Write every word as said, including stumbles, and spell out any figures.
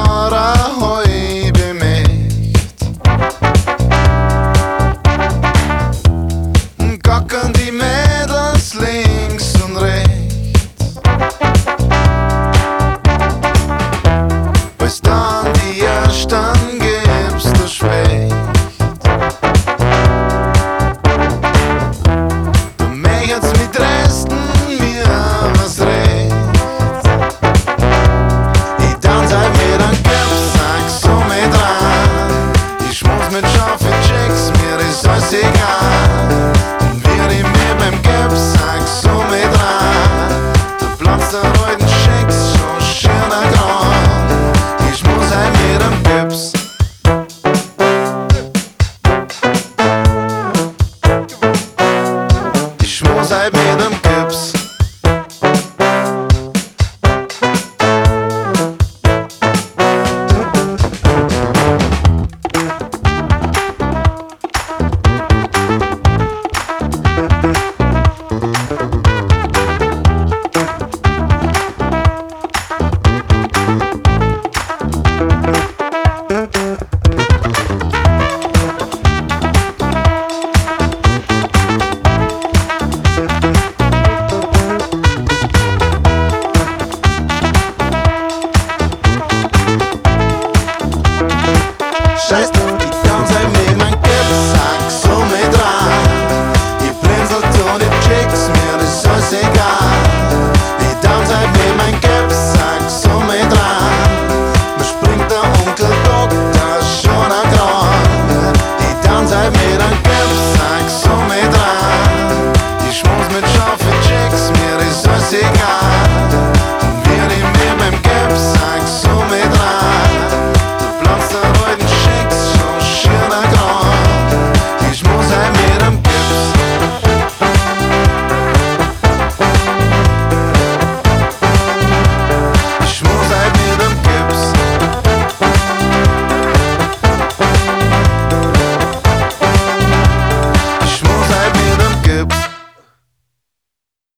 Jahre heu bemerkt. Gucken die Mädels links und rechts, bis dann die ersten gibst du spät. Du möchtest mit Resten mir was recht. Ich dann sei mir ein Gipsack so mit dran. Ich schmutz mit scharfen Chicks, mir ist alles egal. Und wir die mir beim Gipsack so mit dran. Du platzt der roten Chicks so schöner Grund. Ich muss ein mit dem Gips. Ich muss ein mit dem Gips. Scheiß